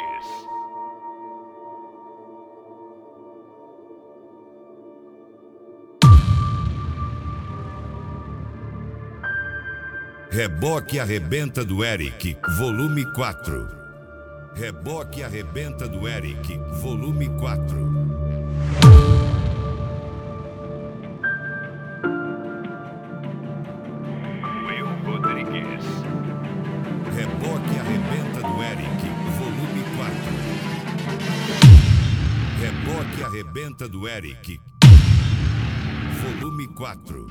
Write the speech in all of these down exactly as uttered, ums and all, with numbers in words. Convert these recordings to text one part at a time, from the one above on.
Rodrigues. Reboque Arrebenta do Eric, volume quatro. Reboque Arrebenta do Eric, volume quatro. Will Rodrigues. Reboque Arrebenta do Eric, volume quatro. Reboque Arrebenta do Eric, volume quatro.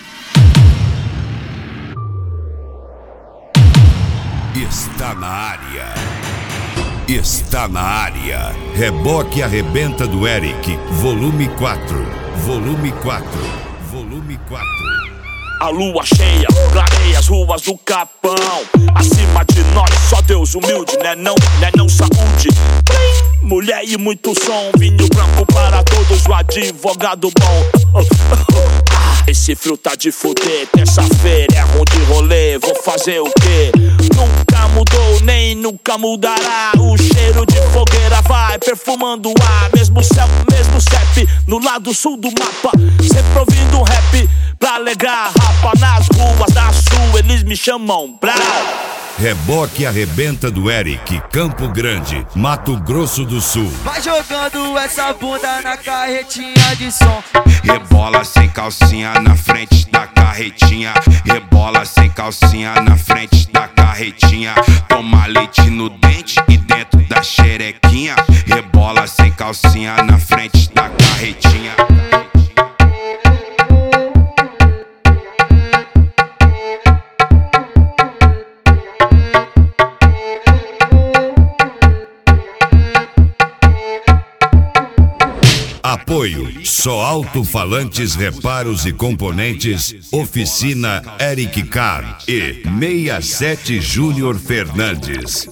Está na área. Está na área. Reboque Arrebenta do Eric, volume quatro. Volume quatro. Volume quatro. A lua cheia clareia as ruas do Capão. Acima de nós, só Deus humilde, né não, né não saúde. Mulher e muito som, vinho branco para todos, o advogado bom. Esse frio tá de fuder, terça-feira é ruim de rolê, vou fazer o quê? Nunca mudou, nem nunca mudará. O cheiro de fogueira vai perfumando o ar. Mesmo céu, mesmo C E P, no lado sul do mapa. Sempre ouvindo um rap pra alegrar. Rapa nas ruas da sul, eles me chamam Brau. Reboque Arrebenta do Eric, Campo Grande, Mato Grosso do Sul. Vai jogando essa bunda na carretinha de som. Rebola sem calcinha na frente da carretinha. Rebola sem calcinha na frente da carretinha. Toma leite no dente e dentro da xerequinha. Rebola sem calcinha na frente da carretinha. Apoio, só alto-falantes, reparos e componentes, Oficina Eric Carr e sessenta e sete Júnior Fernandes.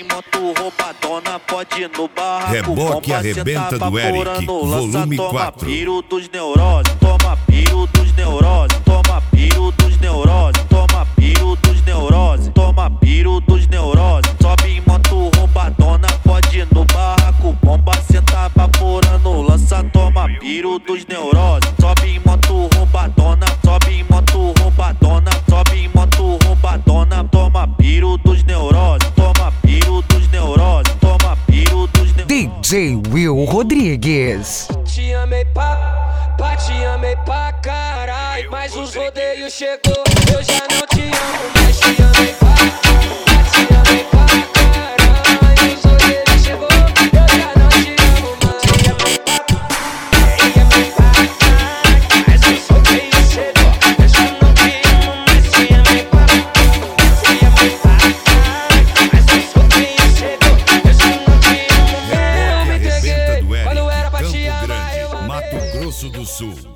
Reboque Arrebenta do Eric, volume quatro. Piro dos neuroses, toma piro dos neuroses, toma piro dos neuroses, toma piro dos neuroses, toma piro dos neuroses. Sobe em moto roubadona, pode ir no barraco, bomba senta vaporando, lança, toma piro dos neuroses. Sobe em moto roubadona, sobe em moto roubadona, sobe em moto roubadona, toma piro dos neuroses, toma piro dos neuroses, toma piro dos neuroses. D J Will Rodrigues. Te amei pra, pra te amei pra caralho, mas os rodeios chegou, eu já não te amo, mas te amei pra, pra te amei pra caralho, os rodeios chegou, eu já não te amo, mas te amei pra, te amei pra caralho, mas os rodeios chegou, eu já não te amo, mas te amei pra, te amei pra caralho, mas os rodeios chegou, eu já não te amo. Reboque Arrebenta do Eric, Campo Grande, Mato Grosso do Sul.